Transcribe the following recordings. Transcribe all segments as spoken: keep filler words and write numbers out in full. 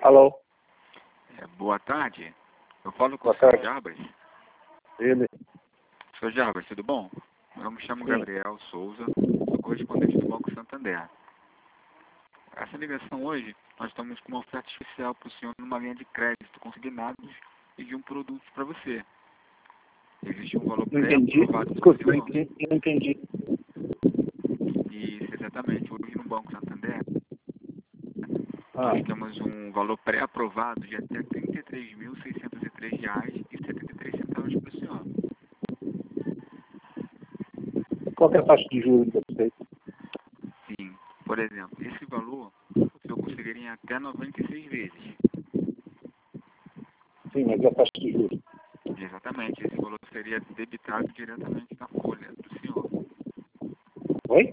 Alô? É, boa tarde. Eu falo com Boa o senhor tarde. Jarbas. Ele? senhor Jarbas, tudo bom? Eu me chamo Sim. Gabriel Souza, sou correspondente do Banco Santander. Essa ligação hoje, nós estamos com uma oferta especial para o senhor numa linha de crédito consignados e de um produto para você. Existe um valor Não entendi. pré-aprovado para o Desculpe, não senhor. entendi. Não entendi. Isso, exatamente. Hoje no Banco Santander, Ah, nós temos um valor pré-aprovado de até trinta e três mil seiscentos e três reais e setenta e três centavos para o senhor. qual que é a taxa de juros de vocês? Sim, por exemplo, esse valor o senhor conseguiria em até noventa e seis vezes. Sim, mas e a taxa de juros? Exatamente, esse valor seria debitado diretamente na folha do senhor. Oi?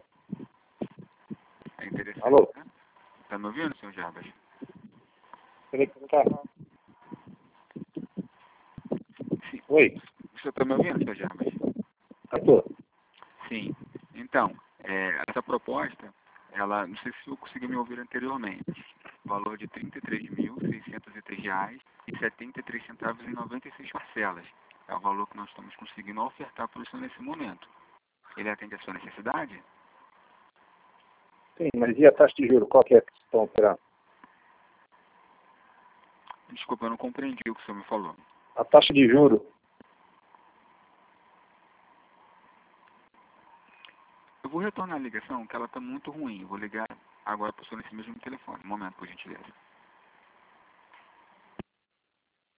É interessante, Alô? né? Está me ouvindo, senhor Jarbas? Peraí que tá. Sim. Oi? O senhor está me ouvindo, senhor Jarbas? Ah, tô. Sim. Então, é, essa proposta, ela, não sei se o senhor conseguiu me ouvir anteriormente, valor de trinta e três mil seiscentos e três reais e setenta e três centavos em noventa e seis parcelas. É o valor que nós estamos conseguindo ofertar para o senhor nesse momento. Ele atende a sua necessidade? Sim, mas e a taxa de juros? Qual que é que vocês estão operando? Desculpa, eu não compreendi o que o senhor me falou. A taxa de juros. Eu vou retornar a ligação, que ela está muito ruim. Eu vou ligar agora para o senhor nesse mesmo telefone. Um momento, por gentileza.